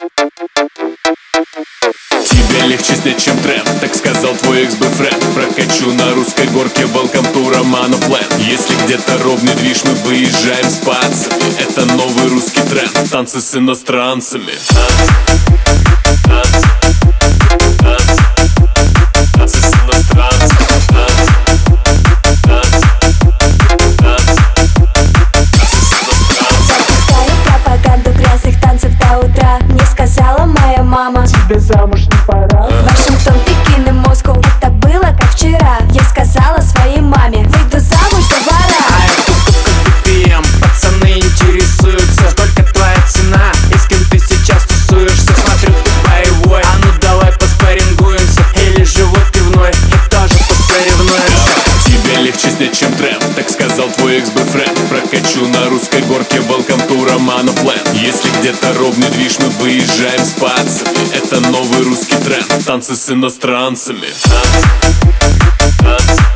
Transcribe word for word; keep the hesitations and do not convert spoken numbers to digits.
Тебе легче снять, чем тренд, так сказал твой экс-бойфренд. Прокачу на русской горке, welcome to Романов Land. Если где-то ровный движ, мы выезжаем с пацами. Это новый русский тренд, танцы с иностранцами. Танцы, танцы, танцы, танцы с иностранцами. Танцы, танцы, танцы, танцы с иностранцами. Запускаю пропаганду грязных танцев до утра. Мне сказала моя мама: тебе замуж не пора. Вашингтон, Пекин и Москва, это было как вчера. Я сказала своей маме: выйду замуж за вора. А это сколько би пи эм, пацаны интересуются. Сколько твоя цена, и с кем ты сейчас тусуешься? Смотрю, ты боевой, а ну давай поспарингуемся. Или живот пивной, и тоже посоревнуемся. Тебе легче снять, чем тренд, так сказал твой экс-бойфренд. Прокачу на русской горке, welcome to Романов Land. Если где-то ровный движ, мы выезжаем с пацами. Это новый русский тренд, танцы с иностранцами. Танцы, танцы.